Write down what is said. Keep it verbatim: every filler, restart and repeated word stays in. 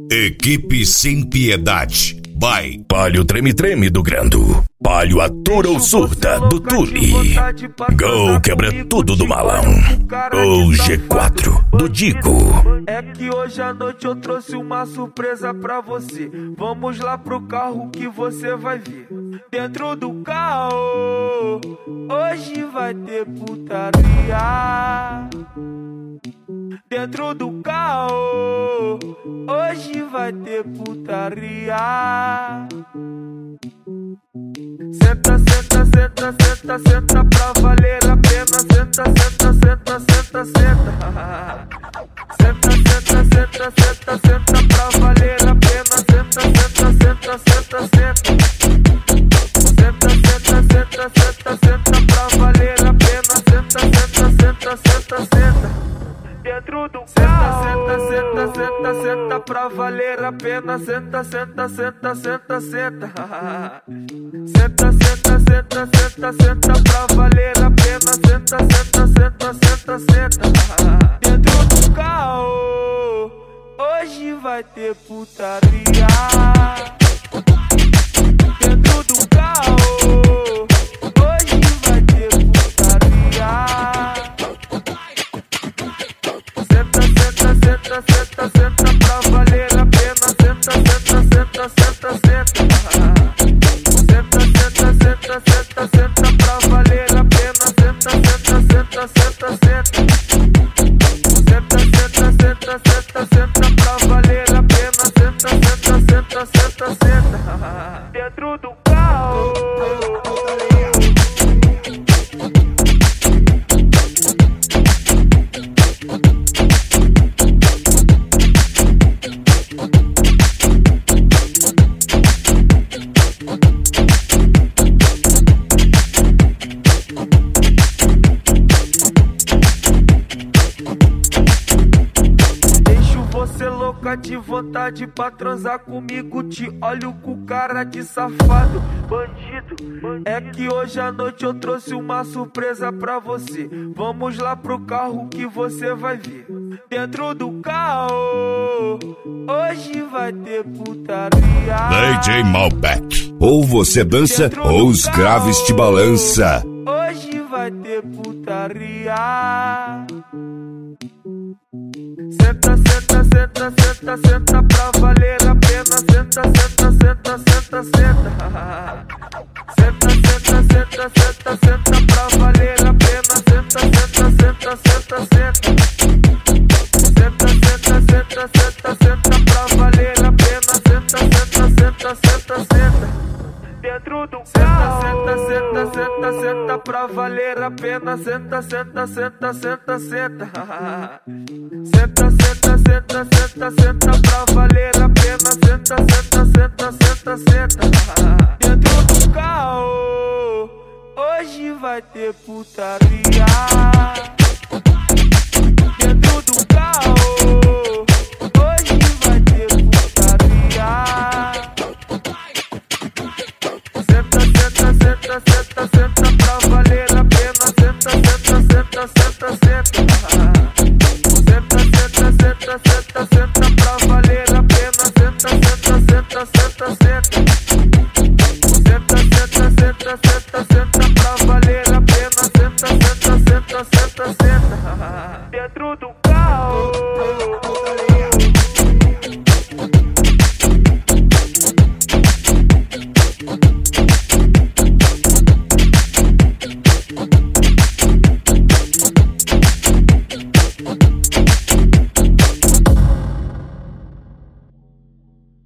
Equipe Sem Piedade. By Palio Treme Treme do Grando. Palio Atura ou Surta do Tule. Gol Quebra Tudo do Malão. Ou G quatro do Digo. É que hoje à noite eu trouxe uma surpresa pra você. Vamos lá pro carro que você vai ver. Dentro do carro hoje vai ter putaria. Dentro do carro hoje vai ter putaria. Senta, senta, senta, senta, senta pra valer a pena. Senta, senta, senta, senta, senta. Senta, senta, senta, senta, senta pra valer a pena. Senta, senta, senta, senta, senta. Senta, senta, senta, senta, senta pra valer a pena. Senta, senta, senta, senta, senta. Dentro do senta, senta, senta, senta, senta pra valer a pena. Senta, senta, senta, senta, senta. Senta, senta, senta, senta, senta pra valer a pena. Senta, senta, senta, senta, senta. Dentro do carro hoje vai ter putaria. Dentro do carro hoje vai ter putaria. Senta, senta, senta, senta, senta pra valer a pena. Senta, senta, senta, senta, senta. Senta, senta, senta, senta, senta pra valer a pena. Senta, senta, senta, senta, senta. Senta, senta, senta, senta, senta pra valer a pena. Senta, senta, senta, senta, senta. Dentro do carro. Você louca de vontade pra transar comigo. Te olho com cara de safado, bandido. É que hoje à noite eu trouxe uma surpresa pra você. Vamos lá pro carro que você vai ver. Dentro do carro hoje vai ter putaria. D J Malbec. Ou você dança ou os graves te balança. Hoje vai ter putaria. Senta, senta, senta, senta, senta pra valer a pena. Senta, senta, senta, senta, senta. Senta, senta, senta, senta, senta pra valer a pena. Senta, senta, senta, senta, senta. Senta, senta, senta, senta, senta pra valer a pena. Senta, senta, senta, senta, senta. Dentro do senta, senta, senta, senta, senta pra valer a pena. Senta, senta, senta, senta, senta. Senta, senta, senta, senta, senta pra valer a pena. Senta, senta, senta, senta, senta. Dentro do carro hoje vai ter putaria.